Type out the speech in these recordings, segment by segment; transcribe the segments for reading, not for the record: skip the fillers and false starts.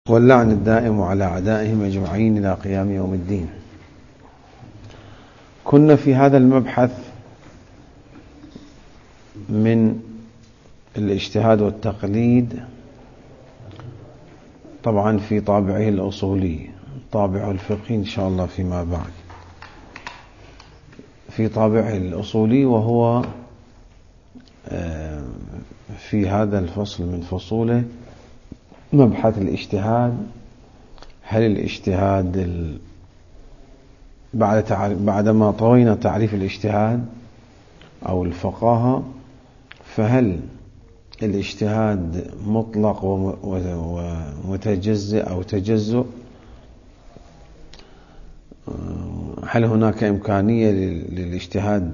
واللعن الدائم على أعدائهم أجمعين إلى قيام يوم الدين. كنا في هذا المبحث من الاجتهاد والتقليد، طبعا في طابعه الأصولي، طابعه الفقهي إن شاء الله فيما بعد. في طابعه الأصولي، وهو في هذا الفصل من فصوله مبحث الاجتهاد. هل الاجتهاد بعدما طوينا تعريف الاجتهاد أو الفقاهة، فهل الاجتهاد مطلق ومتجزئ أو تجزؤ؟ هل هناك إمكانية للاجتهاد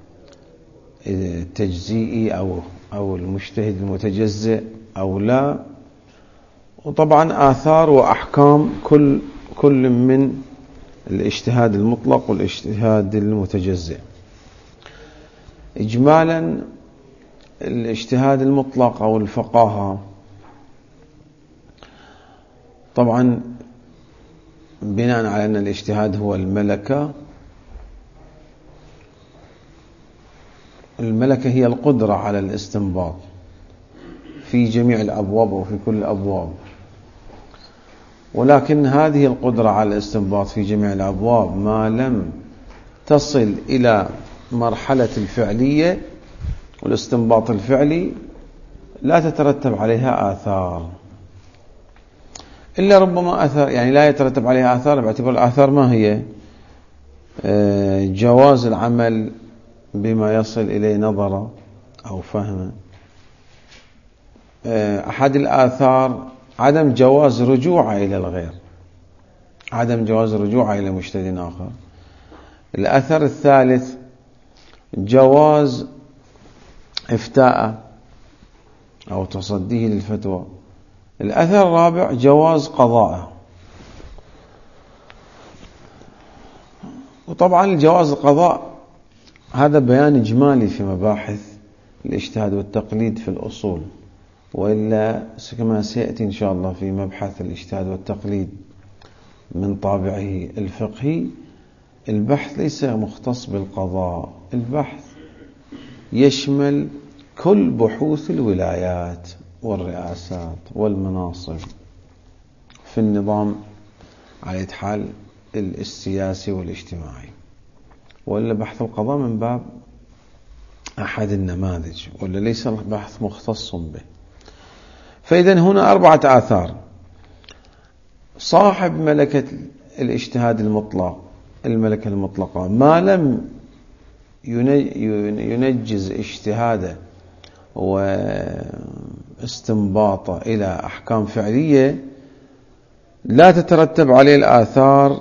التجزئي أو المجتهد المتجزئ أو لا؟ وطبعا آثار وأحكام كل من الاجتهاد المطلق والاجتهاد المتجزئ. إجمالا، الاجتهاد المطلق أو الفقاهة طبعا بناء على أن الاجتهاد هو الملكة هي القدرة على الاستنباط في جميع الأبواب وفي كل الأبواب، ولكن هذه القدرة على الاستنباط في جميع الأبواب ما لم تصل إلى مرحلة الفعلية والاستنباط الفعلي لا تترتب عليها آثار، إلا ربما أثر، يعني لا يترتب عليها آثار باعتبار الآثار ما هي؟ جواز العمل بما يصل إليه نظرا أو فهما. أحد الآثار عدم جواز رجوع إلى الغير، عدم جواز رجوع إلى مجتهد آخر. الأثر الثالث جواز إفتاء أو تصديه للفتوى. الأثر الرابع جواز قضاء. وطبعا الجواز القضاء هذا بيان إجمالي في مباحث الاجتهاد والتقليد في الأصول، وإلا كما سيأتي إن شاء الله في مبحث الاجتهاد والتقليد من طابعه الفقهي، البحث ليس مختص بالقضاء، البحث يشمل كل بحوث الولايات والرئاسات والمناصب في النظام على حال السياسي والاجتماعي، وإلا بحث القضاء من باب أحد النماذج، ولا ليس البحث مختص به. فإذن هنا 4 آثار. صاحب ملكة الاجتهاد المطلق، الملكة المطلقة، ما لم ينجز اجتهاده واستنباطه إلى أحكام فعلية لا تترتب عليه الآثار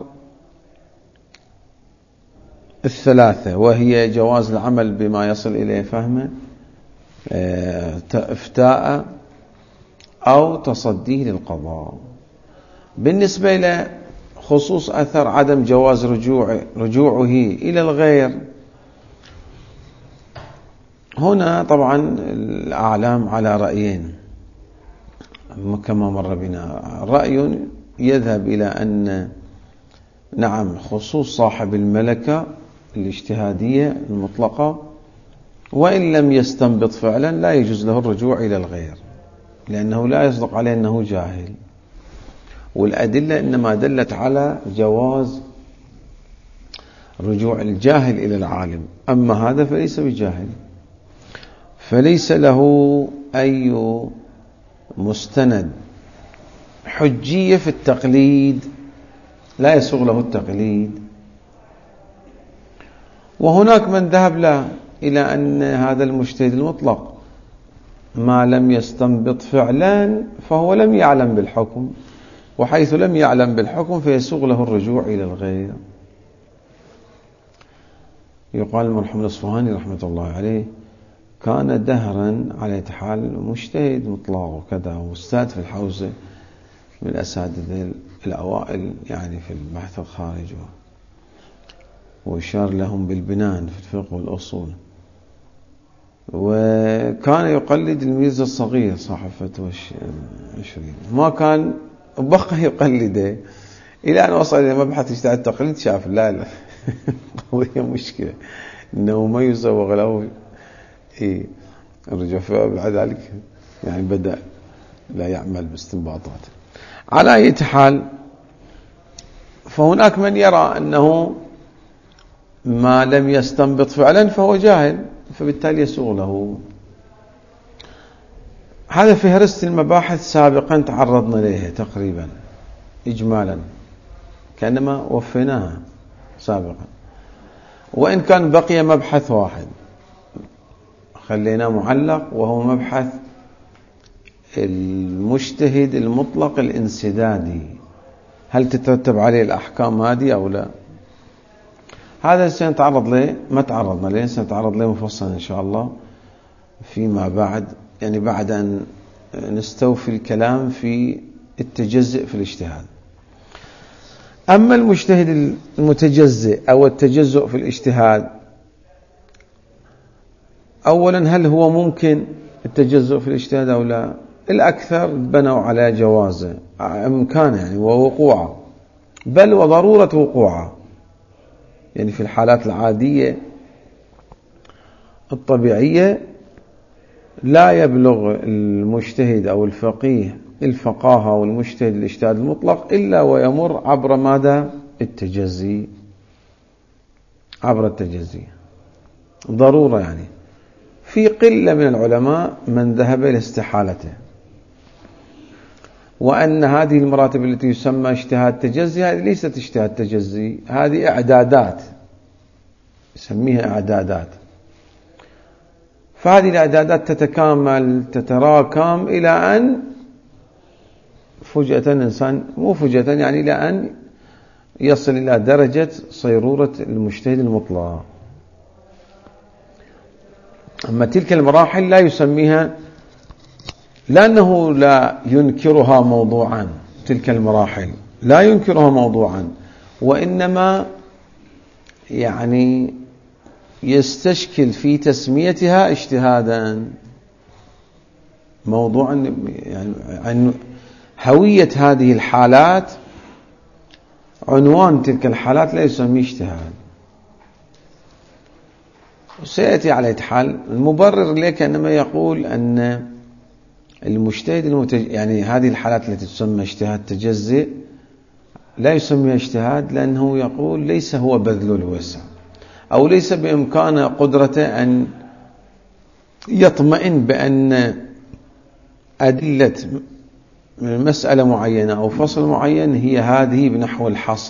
الثلاثة، وهي جواز العمل بما يصل إليه فهمه، إفتاء أو تصديه للقضاء. بالنسبة إلى خصوص أثر عدم جواز رجوعه إلى الغير، هنا طبعا الأعلام على رأيين كما مر بنا. رأي يذهب إلى أن نعم، خصوص صاحب الملكة الاجتهادية المطلقة وإن لم يستنبط فعلا لا يجوز له الرجوع إلى الغير، لأنه لا يصدق عليه أنه جاهل، والأدلة إنما دلت على جواز رجوع الجاهل إلى العالم، أما هذا فليس بجاهل، فليس له أي مستند حجية في التقليد، لا يسوغ له التقليد. وهناك من ذهب له إلى أن هذا المجتهد المطلق ما لم يستنبط فعلا فهو لم يعلم بالحكم، وحيث لم يعلم بالحكم فيسوغ له الرجوع إلى الغير. يقال المرحوم الأصفهاني رحمة الله عليه كان دهرا على حال مجتهد مطلق وكذا، وأستاذ في الحوزة من الأساتذة الأوائل يعني في البحث الخارجي، ويشار لهم بالبنان في الفقه والأصول، وكان يقلد الميرزا الصغير صاحب فتوى 20. ما كان بقى يقلده إلى أن وصل إلى مبحث اجتهاد التقليد، شاف لا قضية مشكلة إنه ما يسوغ له الرجوع، بعد ذلك يعني بدأ لا يعمل باستنباطات. على أي حال، فهناك من يرى أنه ما لم يستنبط فعلا فهو جاهل، فبالتالي يسوغ له. هذا فهرست المباحث سابقا تعرضنا إليها تقريبا إجمالا، كأنما وفيناها سابقا، وإن كان بقي مبحث واحد خلينا معلق، وهو مبحث المجتهد المطلق الانسدادي، هل تترتب عليه الأحكام هذه أو لا؟ هذا سنتعرض له، ما تعرضنا له، سنتعرض له مفصلا إن شاء الله فيما بعد، يعني بعد أن نستوفي الكلام في التجزئ في الاجتهاد. أما المجتهد المتجزئ أو التجزؤ في الاجتهاد، أولا هل هو ممكن التجزؤ في الاجتهاد أو لا؟ الأكثر بنوا على جوازه، إمكانه يعني ووقوعه، بل وضرورة وقوعه. يعني في الحالات العادية الطبيعية لا يبلغ المجتهد أو الفقيه الفقاهة والمجتهد الاجتهاد المطلق إلا ويمر عبر ماذا؟ التجزي، عبر التجزي ضرورة. يعني في قلة من العلماء من ذهب إلى استحالته، وأن هذه المراتب التي يسمى اجتهاد تجزي هذه ليست اجتهاد تجزي، هذه إعدادات، يسميها إعدادات. فهذه الإعدادات تتكامل تتراكم إلى أن فجأة إنسان، مو فجأة يعني، إلى أن يصل إلى درجة صيرورة المجتهد المطلق. أما تلك المراحل لا يسميها، لأنه لا ينكرها موضوعا، تلك المراحل لا ينكرها موضوعا، وإنما يعني يستشكل في تسميتها اجتهادا موضوعا. يعني هوية هذه الحالات، عنوان تلك الحالات لا يسميه اجتهاد. سيأتي على حال المبرر لك أنما يقول أن المجتهد يعني هذه الحالات التي تسمى اجتهاد تجزئ لا يسميها اجتهاد، لأنه يقول ليس هو بذل الوسع، أو ليس بإمكانه قدرته أن يطمئن بأن أدلة مسألة معينة أو فصل معين هي هذه بنحو الحصر،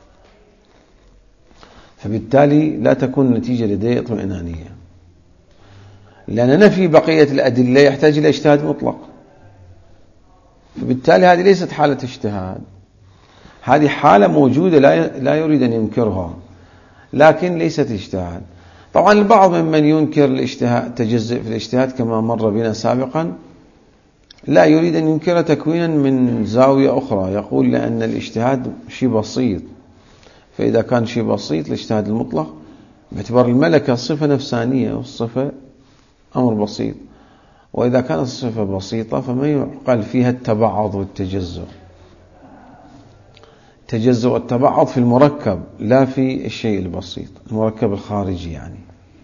فبالتالي لا تكون النتيجة لديه اطمئنانية، لأن نفي بقية الأدلة يحتاج إلى اجتهاد مطلق. فبالتالي هذه ليست حالة اجتهاد، هذه حالة موجودة لا يريد أن ينكرها، لكن ليست اجتهاد. طبعا البعض ممن ينكر الاجتهاد تجزئ في الاجتهاد كما مر بنا سابقا لا يريد أن ينكر تكوينا من زاوية أخرى، يقول لأن الاجتهاد شيء بسيط، فإذا كان شيء بسيط الاجتهاد المطلق باعتبار الملكة صفة نفسانية والصفة أمر بسيط، وإذا كانت الصفة بسيطة فما يعقل فيها التبعض والتجزؤ. التجزؤ والتبعض في المركب لا في الشيء البسيط، المركب الخارجي يعني.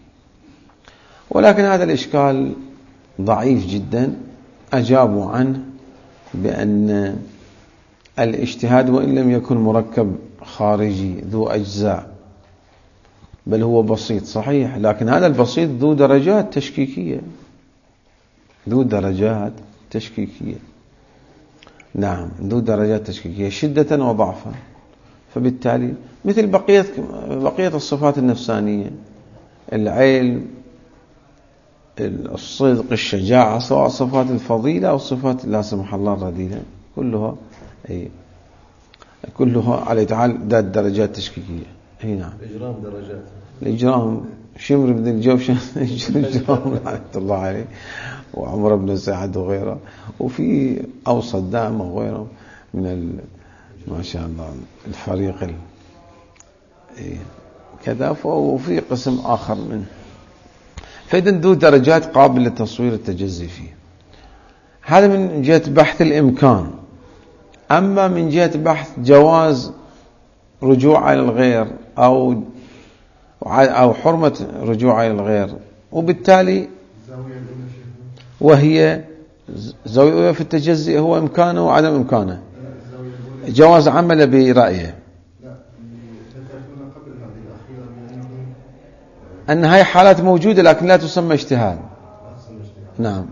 ولكن هذا الإشكال ضعيف جدا، أجابوا عنه بأن الاجتهاد وإن لم يكن مركب خارجي ذو أجزاء بل هو بسيط صحيح، لكن هذا البسيط ذو درجات تشكيكية، ذو درجات تشكيكية، نعم ذو درجات تشكيكية شدة وضعفا. فبالتالي مثل بقية الصفات النفسانية، العلم، الصدق، الشجاعة، سواء صفات الفضيلة أو صفات لا سمح الله الرذيلة، كلها على تعالى ذات درجات تشكيكية. نعم. الإجرام درجات. الإجرام شمر بن الجوشن الإجرام رحمة الله عليه، وعمر بن سعد وغيره، وفي أوسط دائم وغيره من ما شاء الله الفريق كذا، وفي قسم آخر منه. فإذا ذو درجات قابل لتصوير التجزي فيه. هذا من جهة بحث الإمكان. أما من جهة بحث جواز رجوع إلى الغير أو حرمة رجوع إلى الغير، وبالتالي وهي زاوية في التجزئ هو إمكانه وعدم إمكانه، جواز عمله برأيه، أن هاي حالات موجودة لكن لا تسمى اجتهاد. نعم،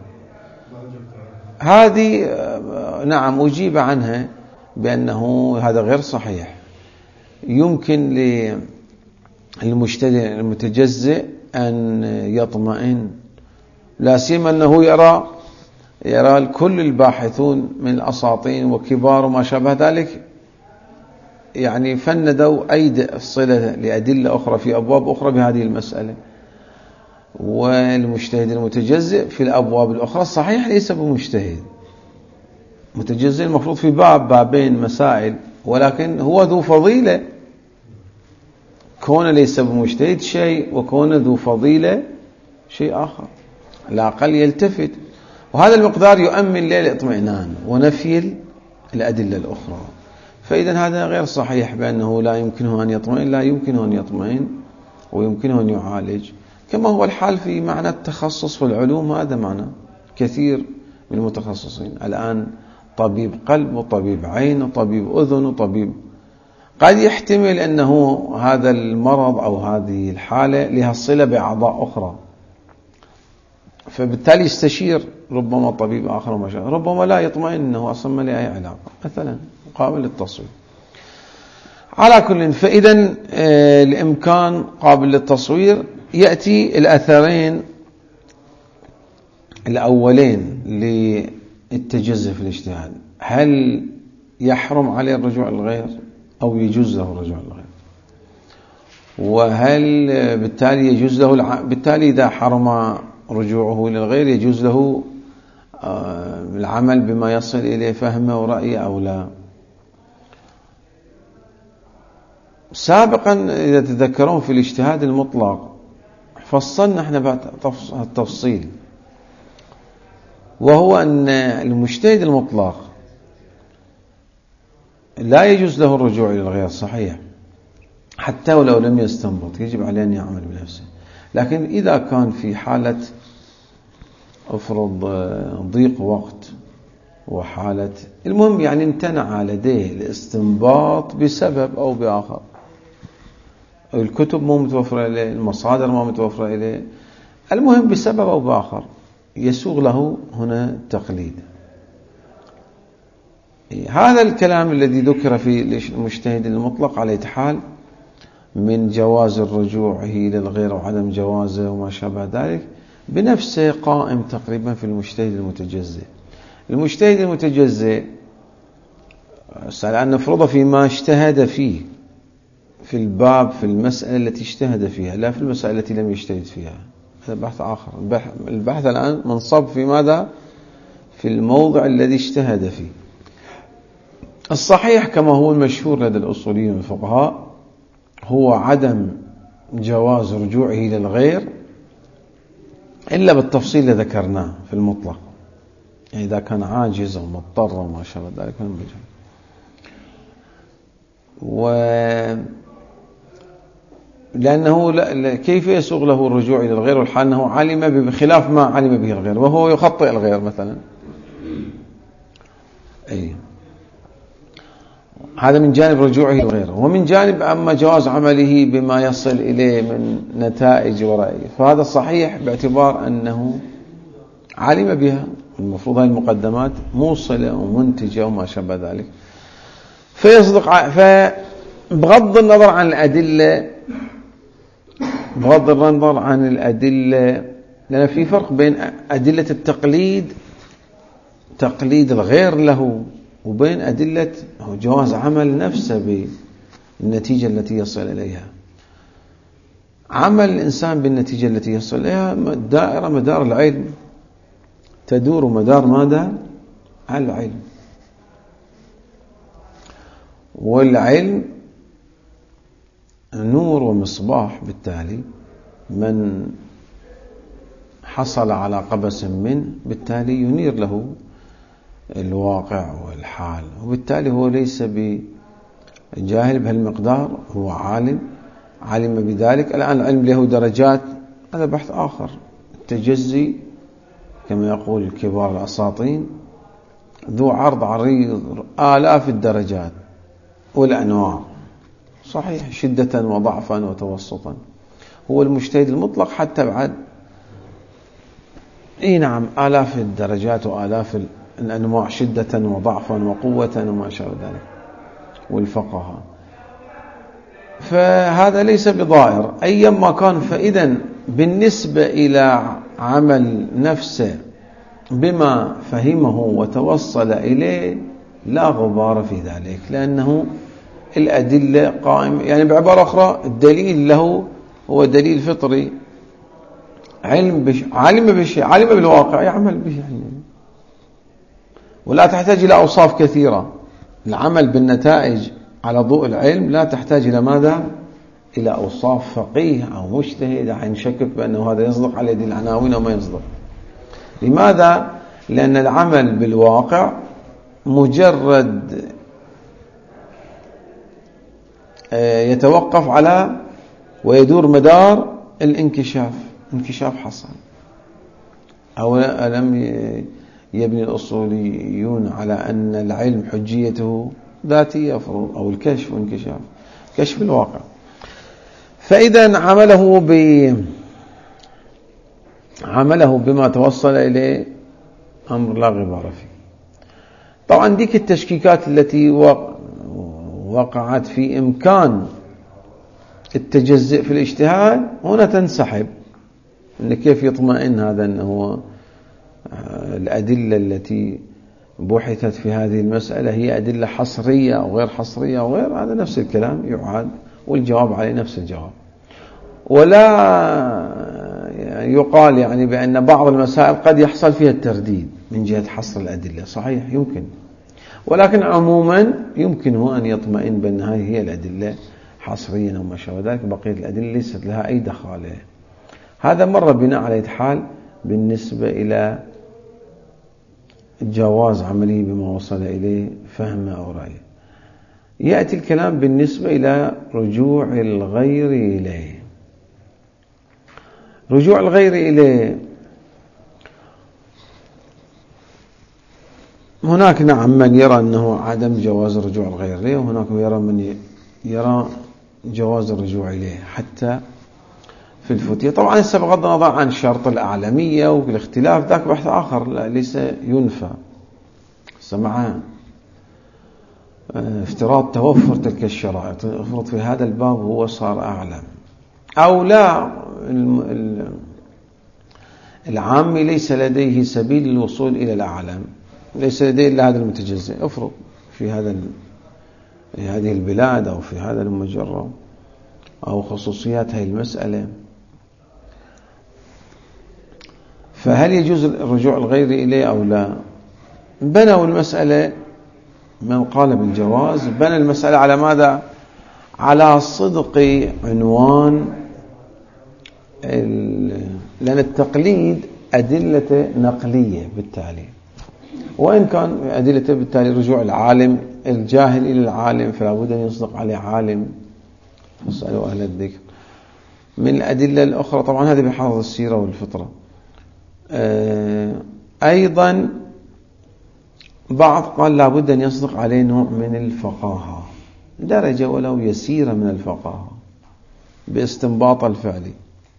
هذه نعم أجيب عنها بأنه هذا غير صحيح. يمكن للمجتهد المتجزئ أن يطمئن، لا سيما أنه يرى كل الباحثون من الأساطين وكبار وما شابه ذلك يعني فندوا أي صلة لأدلة أخرى في أبواب أخرى بهذه المسألة، والمجتهد المتجزئ في الأبواب الأخرى صحيح ليس بمجتهد، متجزئ المفروض في بابين مسائل، ولكن هو ذو فضيلة، كون ليس بمجتهد شيء وكون ذو فضيلة شيء آخر، لا أقل يلتفت، وهذا المقدار يؤمن له الاطمئنان ونفي الأدلة الأخرى. فإذا هذا غير صحيح بأنه لا يمكنه أن يطمئن، لا يمكنه أن يطمئن ويمكنه أن يعالج، كما هو الحال في معنى التخصص في العلوم. هذا معنى كثير من المتخصصين الآن، طبيب قلب وطبيب عين وطبيب أذن وطبيب، قد يحتمل أنه هذا المرض أو هذه الحالة لها صلة بأعضاء أخرى، فبالتالي يستشير ربما طبيب آخر وما شابه، ربما لا يطمئن أنه أصلا ما له أي علاقة مثلا قابل للتصوير. على كل، فإذا الإمكان قابل للتصوير. يأتي الأثرين الأولين للتجزئ في الاجتهاد، هل يحرم عليه الرجوع للغير أو يجوز له الرجوع للغير؟ وهل بالتالي يجوز له بالتالي إذا حرم رجوعه للغير يجوز له العمل بما يصل إليه فهمه ورأيه أو لا؟ سابقا إذا تذكرون في الاجتهاد المطلق فصلنا احنا بعد التفصيل، وهو أن المجتهد المطلق لا يجوز له الرجوع إلى الغير، صحيح، حتى ولو لم يستنبط يجب عليه أن يعمل بنفسه. لكن إذا كان في حالة أفرض ضيق وقت وحالة المهم يعني امتنع لديه الاستنباط بسبب أو بآخر، الكتب مو متوفرة إليه، المصادر مو متوفرة إليه، المهم بسبب أو بآخر يسوغ له هنا التقليد. هذا الكلام الذي ذكر في المجتهد المطلق على حال من جواز الرجوع للغير وعدم جوازه وما شابه ذلك بنفسه قائم تقريبا في المجتهد المتجزئ. المجتهد المتجزئ أن نفرض فيما اجتهد فيه في الباب في المسألة التي اجتهد فيها، لا في المسألة التي لم يجتهد فيها، هذا بحث آخر. البحث الآن منصب في ماذا؟ في الموضع الذي اجتهد فيه. الصحيح كما هو المشهور لدى الأصوليين والفقهاء هو عدم جواز رجوعه للغير إلا بالتفصيل الذي ذكرناه في المطلق، يعني إذا كان عاجز أو مضطر وما شابه ذلك من المجال. لأنه كيف يسوغ له الرجوع إلى الغير والحال أنه علم بخلاف ما علم به الغير وهو يخطئ الغير مثلا؟ أي هذا من جانب رجوعه إلى الغير، ومن جانب أما جواز عمله بما يصل إليه من نتائج ورأيه، فهذا صحيح باعتبار أنه علم بها، المفروض هذه المقدمات موصلة ومنتجة وما شابه ذلك، فيصدق. فبغض النظر عن الأدلة، بغض النظر عن الأدلة، لأن في فرق بين أدلة التقليد، تقليد الغير له، وبين أدلة جواز عمل نفسه بالنتيجة التي يصل إليها. عمل الإنسان بالنتيجة التي يصل إليها دائرة مدار العلم، تدور مدار ماذا؟ العلم، والعلم نور ومصباح، بالتالي من حصل على قبس منه بالتالي ينير له الواقع والحال، وبالتالي هو ليس بجاهل بهالمقدار، هو علم بذلك. الآن العلم له درجات، هذا بحث آخر. التجزي كما يقول كبار الأساطين ذو عرض عريض آلاف الدرجات والأنواع، صحيح، شدة وضعفا وتوسطا. هو المجتهد المطلق حتى بعد نعم آلاف الدرجات وآلاف الأنواع، شدة وضعفا وقوة وما شابه ذلك، والفقهاء. فهذا ليس بضائر أيما كان. فإذا بالنسبة إلى عمل نفسه بما فهمه وتوصل إليه لا غبار في ذلك، لأنه الأدلة قائمة. يعني بعبارة أخرى الدليل له هو دليل فطري، علم بشيء، علم بالواقع، يعمل به يعني. ولا تحتاج إلى أوصاف كثيرة. العمل بالنتائج على ضوء العلم لا تحتاج إلى ماذا؟ إلى أوصاف فقيه أو مجتهد ينشكك بأنه هذا يصدق على يد العناوين وما يصدق. لماذا؟ لأن العمل بالواقع مجرد يتوقف على ويدور مدار الانكشاف. انكشاف حصل. أو ألم يبني الأصوليون على أن العلم حجيته ذاتية أو الكشف وانكشاف، كشف الواقع. فإذا عمله بما توصل إليه أمر لا غبار فيه. طبعا ديك التشكيكات التي وقعت في إمكان التجزئ في الاجتهاد هنا تنسحب. إن كيف يطمئن هذا أنه الأدلة التي بحثت في هذه المسألة هي أدلة حصرية أو غير حصرية أو غير، هذا نفس الكلام يعاد والجواب عليه نفس الجواب. ولا يقال يعني بأن بعض المسائل قد يحصل فيها الترديد من جهة حصر الأدلة، صحيح يمكن، ولكن عموما يمكنه أن يطمئن بأن هذه هي الأدلة حصريا وما شابه ذلك، بقية الأدلة ليست لها أي دخالة. هذا مر بنا على حال بالنسبة إلى جواز عمله بما وصل إليه فهمه أو رأيه. يأتي الكلام بالنسبة إلى رجوع الغير إليه. رجوع الغير إليه هناك نعم من يرى أنه عدم جواز رجوع الغير إليه، وهناك من يرى جواز الرجوع إليه حتى في الفتية. طبعا هسه بغض النظر عن شرط الأعلمية والاختلاف ذاك بحث آخر، لا ليس ينفى. مع افتراض توفر تلك الشرائط، افرض في هذا الباب هو صار أعلم أو لا، العامي ليس لديه سبيل للوصول إلى الأعلم، ليس لديه إلا هذا المتجزئ، افرض في هذه البلاد أو في هذا المجرة أو خصوصيات هذه المسألة. فهل يجوز الرجوع الغير إليه أو لا؟ بنوا المسألة، من قال بالجواز بنى المسألة على ماذا؟ على صدق عنوان لأن التقليد أدلة نقلية بالتالي، وإن كان أدلة بالتالي رجوع العالم الجاهل إلى العالم فلا بد أن يصدق عليه عالم، فاسألوا أهل الذكر. من الأدلة الأخرى طبعا هذه بحفظ السيرة والفطرة. أيضا بعض قال لا بد أن يصدق عليه نوع من الفقاهة، درجة ولو يسيرة من الفقاهة باستنباط الفعلي،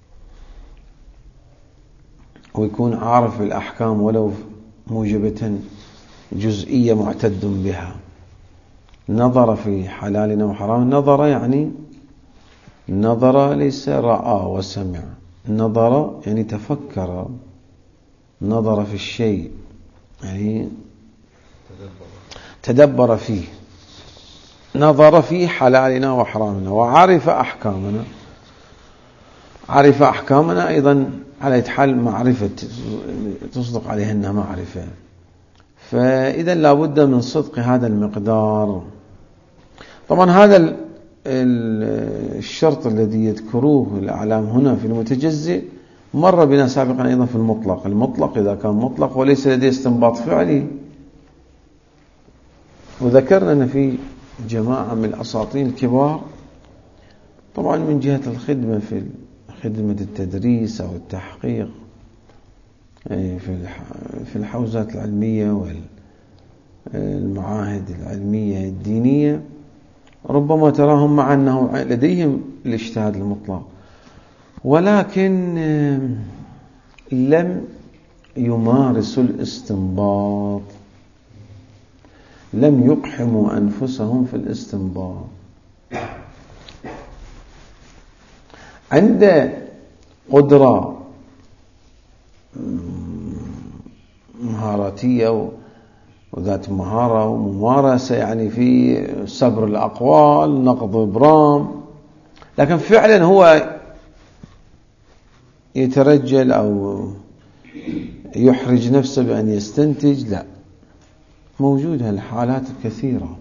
ويكون عارف بالأحكام ولو موجبة جزئية معتد بها. نظر في حلالنا وحرام، نظر يعني نظر ليس رأى وسمع، نظر يعني تفكر، نظر في الشيء يعني تدبر فيه، نظر في حلالنا وحرامنا وعرف أحكامنا. عرف أحكامنا أيضا على حال معرفة تصدق عليها أنها معرفة. فإذا لابد من صدق هذا المقدار. طبعا هذا الشرط الذي يذكروه الأعلام هنا في المتجزئ مر بنا سابقا أيضا في المطلق. المطلق إذا كان مطلق وليس لديه استنباط فعلي وذكرنا أن في جماعة من الأساطين الكبار طبعا من جهة الخدمة في خدمة التدريس أو التحقيق في الحوزات العلمية والمعاهد العلمية الدينية، ربما تراهم مع أنه لديهم الاجتهاد المطلق، ولكن لم يمارسوا الاستنباط، لم يقحموا أنفسهم في الاستنباط. عند قدرة مهاراتية وذات مهارة وممارسة يعني في صبر الأقوال، نقض إبرام، لكن فعلا هو يترجل أو يحرج نفسه بأن يستنتج، لا، موجودة الحالات الكثيرة.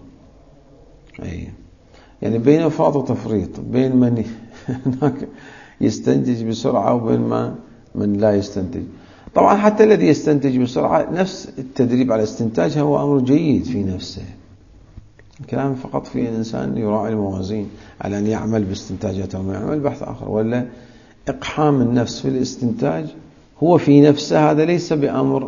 يعني بين فرط وتفريط، بين من هناك يستنتج بسرعة وبين من لا يستنتج. طبعا حتى الذي يستنتج بسرعة نفس التدريب على الاستنتاج هو أمر جيد في نفسه، الكلام فقط في الإنسان يراعي الموازين على أن يعمل باستنتاجاته وما يعمل بحث آخر، ولا إقحام النفس في الاستنتاج هو في نفسه هذا ليس بأمر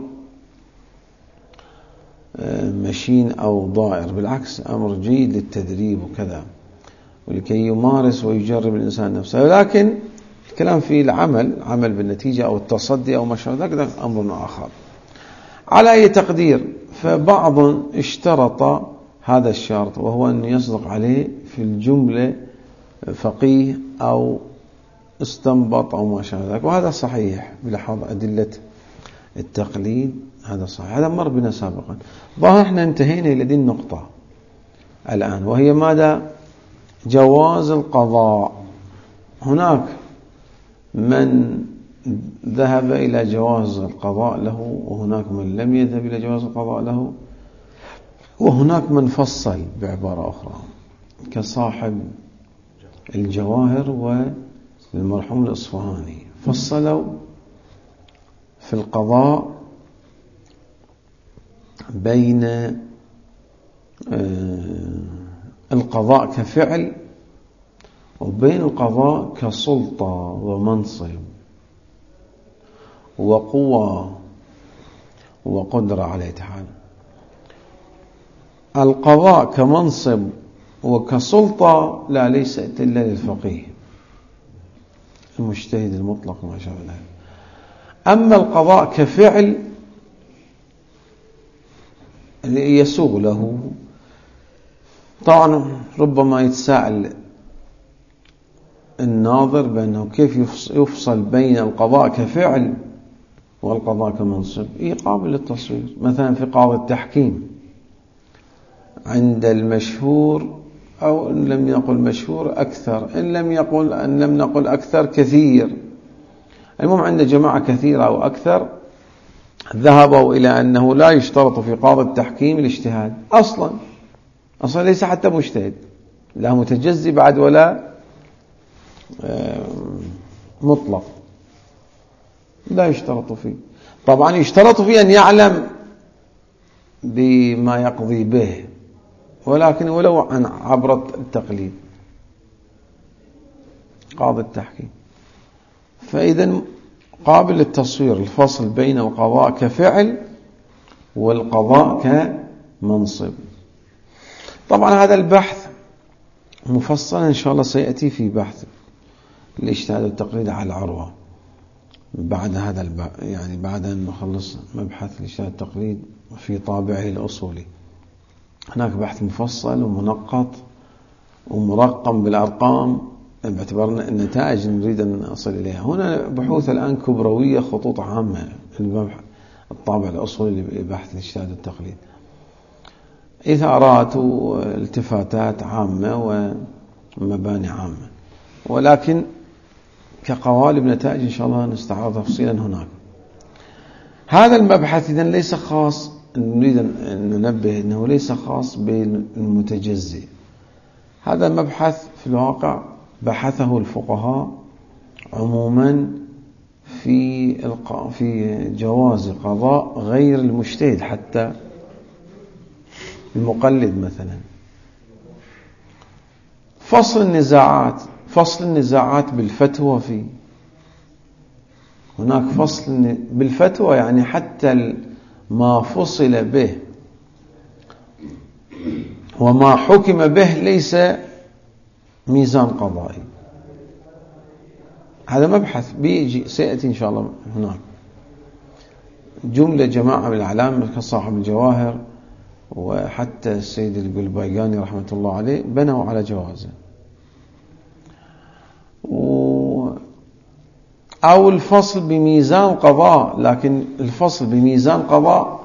مشين أو ضائر، بالعكس أمر جيد للتدريب وكذا، ولكي يمارس ويجرب الإنسان نفسه. لكن الكلام في العمل، عمل بالنتيجة أو التصدي أو ما شابه ذلك أمر آخر. على أي تقدير، فبعض اشترط هذا الشرط، وهو أن يصدق عليه في الجملة فقيه أو استنبط أو ما شابه ذلك، وهذا صحيح بلحاظ أدلة التقليد، هذا صحيح، هذا مر بنا سابقا. ظاهر احنا انتهينا إلى هذه النقطة الآن، وهي ماذا؟ جواز القضاء. هناك من ذهب إلى جواز القضاء له، وهناك من لم يذهب إلى جواز القضاء له، وهناك من فصل بعبارة أخرى كصاحب الجواهر والمرحوم الإصفهاني، فصلوا في القضاء بين القضاء كفعل وبين القضاء كسلطة ومنصب وقوة وقدرة عليه تعالى. القضاء كمنصب وكسلطة لا، ليست إلا للفقيه المجتهد المطلق ما شاء الله. أما القضاء كفعل اللي يسوغ له، طبعا ربما يتساءل الناظر بأنه كيف يفصل بين القضاء كفعل والقضاء كمنصب. قابل للتصوير. مثلا في قاضي التحكيم عند المشهور، أو إن لم يقل مشهور أكثر، إن لم نقل أكثر كثير، المهم عند جماعة كثيرة أو أكثر، ذهبوا إلى أنه لا يشترط في قاضي التحكيم الاجتهاد أصلا ليس حتى مجتهد، لا متجزي بعد ولا مطلق، لا يشترط فيه. طبعا يشترط فيه أن يعلم بما يقضي به، ولكن ولو عن عبر التقليد قاضي التحكيم. فإذا قابل للتصوير الفصل بين القضاء كفعل والقضاء كمنصب. طبعا هذا البحث مفصلا إن شاء الله سيأتي في بحث الاجتهاد والتقليد على العروة بعد هذا يعني بعد أن نخلص مبحث الاجتهاد والتقليد في طابعه الأصولي. هناك بحث مفصل ومنقط ومرقم بالأرقام باعتبار النتائج نريد أن نصل إليها. هنا بحوث الآن كبروية، خطوط عامة، الطابع الأصولي لبحث الاجتهاد والتقليد، إثارات والتفاتات عامة ومباني عامة، ولكن كقوالب نتائج إن شاء الله نستعرض تفصيلا هناك. هذا المبحث إذن ليس خاص، نريد أن ننبه أنه ليس خاص بالمتجزئ. هذا المبحث في الواقع بحثه الفقهاء عموما في جواز قضاء غير المجتهد حتى المقلد مثلا. فصل النزاعات بالفتوى فيه، هناك فصل بالفتوى، يعني حتى ما فصل به وما حكم به ليس ميزان قضائي. هذا مبحث بيجي سيأتي إن شاء الله. هناك جماعة من الأعلام كصاحب الجواهر وحتى السيد القلبايقاني رحمة الله عليه بنوا على جوازه. أو الفصل بميزان قضاء، لكن الفصل بميزان قضاء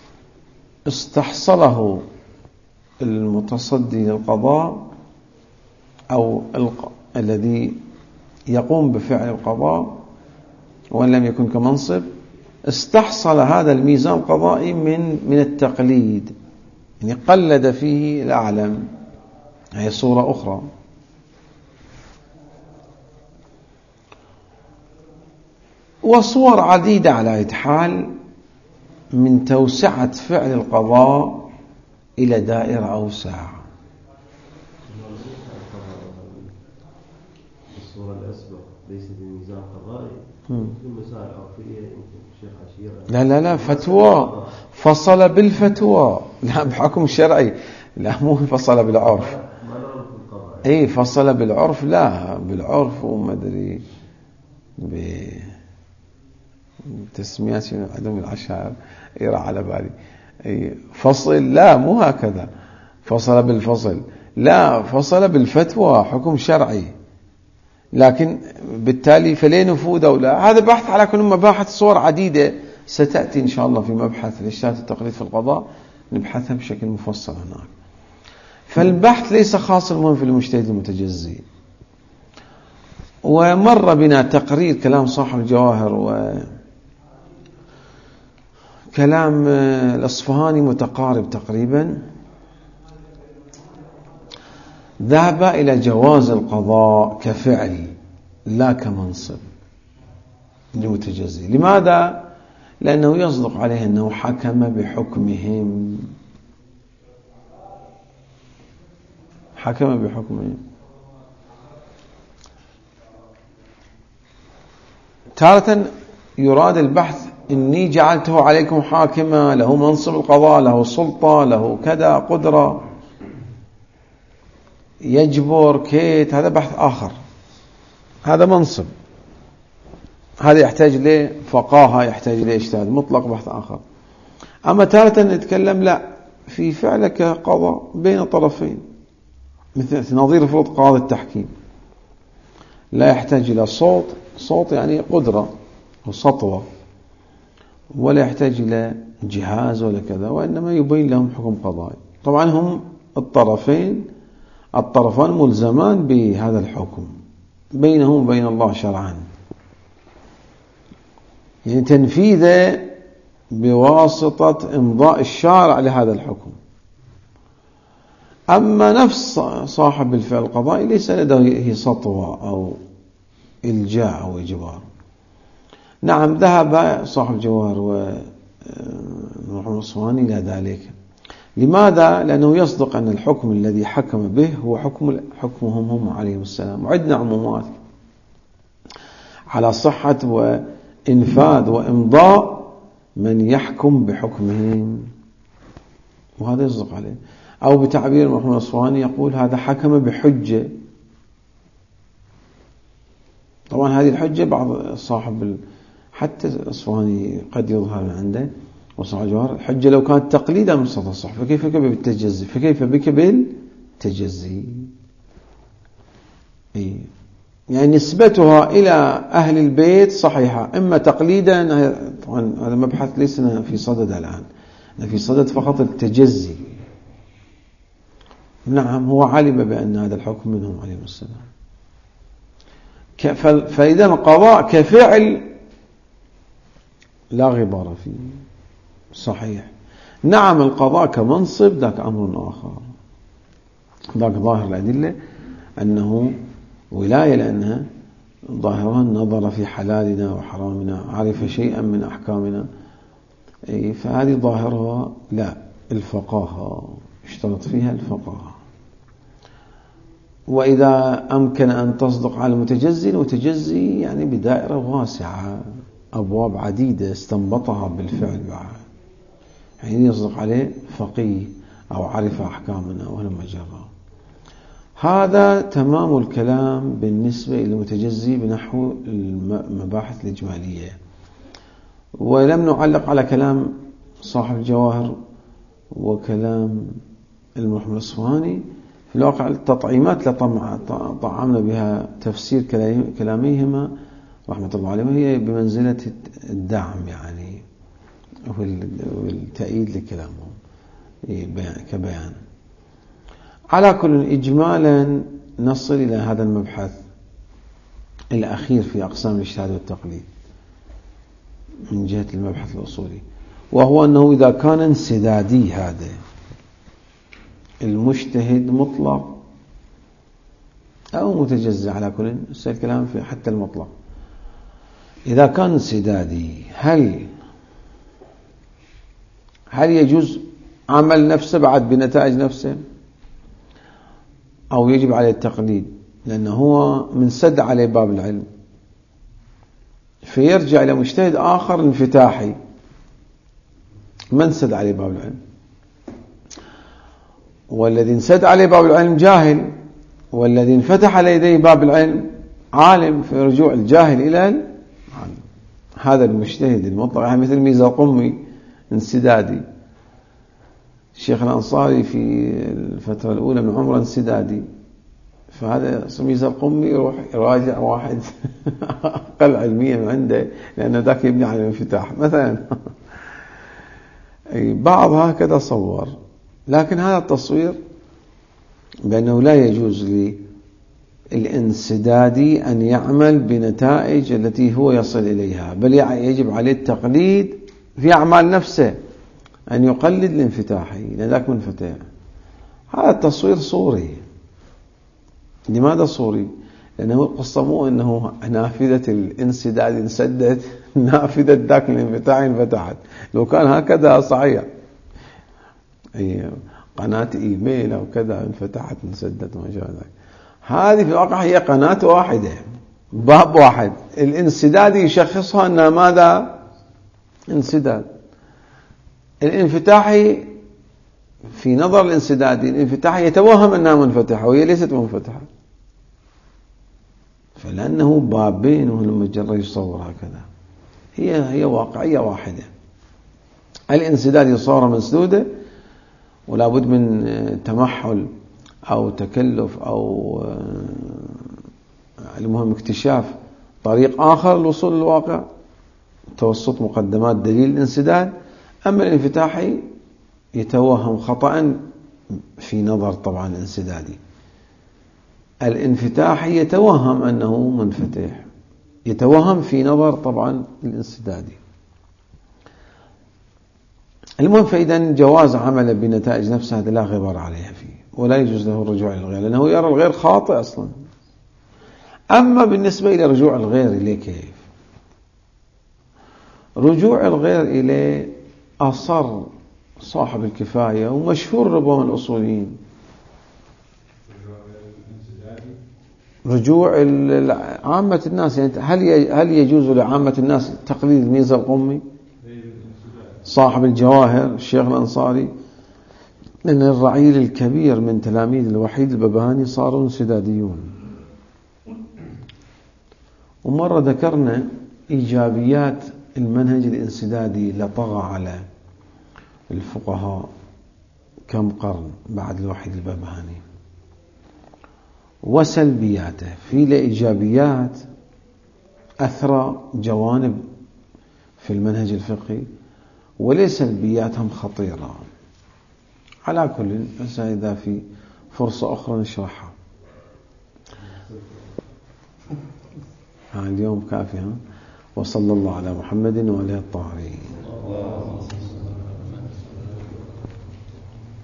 استحصله المتصدي للقضاء أو الذي يقوم بفعل القضاء وإن لم يكن كمنصب، استحصل هذا الميزان القضائي من التقليد، يعني قلد فيه الأعلم. هي صورة أخرى. وصور عديدة على أي حال من توسعة فعل القضاء إلى دائرة أوسع. الصورة الأسبق ليس بميزان قضائي، في مسائل عرفية يمكن شيخ عشيرة. لا فتوى، فصل بالفتوى، لا بحكم شرعي، لا مو فصل بالعرف. اي فصل بالعرف، لا بالعرف وما ادري بتسميات عدم العشائر يرى على بالي. اي فصل، لا مو هكذا فصل بالفصل، لا فصل بالفتوى، حكم شرعي. لكن بالتالي فليه نفوذ أو لا، هذا بحث على كل مباحث صور عديدة ستأتي إن شاء الله في مبحث الإشارة التقليد في القضاء، نبحثها بشكل مفصل هناك. فالبحث ليس خاص المهم في المجتهد المتجزي. ومر بنا تقرير كلام صاحب الجواهر وكلام الأصفهاني متقارب تقريبا، ذهب إلى جواز القضاء كفعل لا كمنصب لمتجزي. لماذا؟ لأنه يصدق عليه أنه حكم بحكمهم، تارة يراد البحث إني جعلته عليكم حاكما، له منصب القضاء، له سلطة، له كذا قدرة، يجبر كيت، هذا بحث آخر، هذا منصب، هذا يحتاج له فقاهة، يحتاج له اجتهاد مطلق، بحث آخر. أما تارة نتكلم لا في فعلك قضاء بين طرفين، مثل نظير فرض قاضي التحكيم، لا يحتاج إلى صوت يعني قدرة وسطوة، ولا يحتاج إلى جهاز ولا كذا، وإنما يبين لهم حكم قضائي. طبعا هم الطرفان ملزمان بهذا الحكم بينهم وبين الله شرعا، يعني تنفيذه بواسطة إمضاء الشارع لهذا الحكم. أما نفس صاحب الفعل القضائي ليس لديه سطوة أو إلجاء أو إجبار. نعم ذهب صاحب الجواهر ومحمد الأصفهاني إلى ذلك. لماذا؟ لأنه يصدق أن الحكم الذي حكم به هو حكمهم هم عليهم السلام، وعدنا عمومات على صحة وإنفاذ وإمضاء من يحكم بحكمهم، وهذا يصدق عليه. أو بتعبير محمد الأصفهاني يقول هذا حكم بحجة. طبعا هذه الحجة بعض صاحب حتى الأصفهاني قد يظهر من عنده وصاحب الجواهر الحجة لو كانت تقليدا من صوت الصح، فكيف بك بالتجزي، فكيف بك بالتجزي؟ يعني نسبتها إلى أهل البيت صحيحة، إما تقليدا، طبعا هذا مبحث ليس في صدد الآن، في صدد فقط التجزي. نعم هو علم بأن هذا الحكم منهم عليهم السلام. فإذا القضاء كفعل لا غبار فيه صحيح. نعم القضاء كمنصب ذاك أمر آخر، ذاك ظاهر الأدلة أنه ولاية، لأنها ظاهرها النظر في حلالنا وحرامنا، عرف شيئا من أحكامنا، فهذه ظاهرها لا الفقاهة. يشترط فيها الفقه. وإذا أمكن أن تصدق على المتجزي، المتجزي يعني بدائرة واسعة، أبواب عديدة استنبطها بالفعل بعد، يعني يصدق عليه فقيه أو عرف أحكامنا ولما جرى. هذا تمام الكلام بالنسبة إلى المتجزي بنحو المباحث الإجمالية. ولم نعلق على كلام صاحب الجواهر وكلام المحمد الأصفهاني. في الواقع التطعيمات طعمنا بها تفسير كلاميهما رحمة الله عليهما هي بمنزلة الدعم يعني والتأييد لكلامهم كبيان. على كل إجمالا نصل إلى هذا المبحث الأخير في أقسام الاجتهاد والتقليد من جهة المبحث الأصولي، وهو أنه إذا كان انسدادي هذا المجتهد مطلق أو متجزئ، على كل الكلام في حتى المطلق، إذا كان انسدادي هل يجوز عمل نفسه بعد بنتائج نفسه أو يجب عليه التقليد؟ لأنه هو من سد عليه باب العلم فيرجع إلى مجتهد آخر انفتاحي من سد عليه باب العلم، والذي انسد عليه باب العلم جاهل، والذي انفتح على يديه باب العلم عالم، في رجوع الجاهل إلى العالم. هذا المجتهد المطلق مثل ميزة القمي انسدادي، الشيخ الأنصاري في الفترة الأولى من عمره انسدادي، فهذا ميزة القمي يروح يراجع واحد أقل علميا من عنده لأنه ذاك يبني على الانفتاح مثلا. بعض هكذا صور، لكن هذا التصوير بأنه لا يجوز للانسدادي أن يعمل بنتائج التي هو يصل إليها، بل يجب عليه التقليد في أعمال نفسه، أن يقلد الانفتاحي لأن ذاك منفتح. هذا التصوير صوري. لماذا صوري؟ لأنه القصة مو أنه نافذة الانسداد انسدت، نافذة ذاك الانفتاحي انفتحت. لو كان هكذا صحيح، أي قناة إيميل أو كذا انفتحت انسدت ما شاء الله. هذه في الواقع هي قناة واحدة، باب واحد، الانسداد يشخصها أنها ماذا؟ انسداد. الانفتاحي في نظر الانسدادي الانفتاحي يتوهم أنها منفتحة وهي ليست منفتحة، فلأنه بابين ولما جرى يصور هكذا، هي واقعية واحدة. الانسداد صورة مسدودة ولا بد من تمحل أو تكلف أو المهم اكتشاف طريق آخر للوصول للواقع، توسط مقدمات دليل الانسداد. أما الانفتاحي يتوهم خطأ في نظر طبعا الانسدادي، الانفتاحي يتوهم أنه منفتح، يتوهم في نظر طبعا الانسدادي. المهم، فإذا جواز عمل بنتائج نفسها هذا لا غبار عليها فيه، ولا يجوز له الرجوع إلى الغير لأنه يرى الغير خاطئ أصلا. أما بالنسبة إلى رجوع الغير إليه، كيف رجوع الغير إليه؟ أصر صاحب الكفاية ومشهور ربما الأصوليين رجوع عامة الناس. يعني هل يجوز لعامة الناس تقليد ميزة القمي صاحب الجواهر الشيخ الأنصاري؟ لأن الرعيل الكبير من تلاميذ الوحيد الببهاني صاروا انسداديون. ومرة ذكرنا إيجابيات المنهج الانسدادي لطغى على الفقهاء كم قرن بعد الوحيد الببهاني، وسلبياته. في لإيجابيات أثرى جوانب في المنهج الفقهي، وليس سلبيات هم خطيرة. على كل إذا في فرصة أخرى نشرحها. اليوم كافي. وصلى الله على محمد وعلى الطاهرين.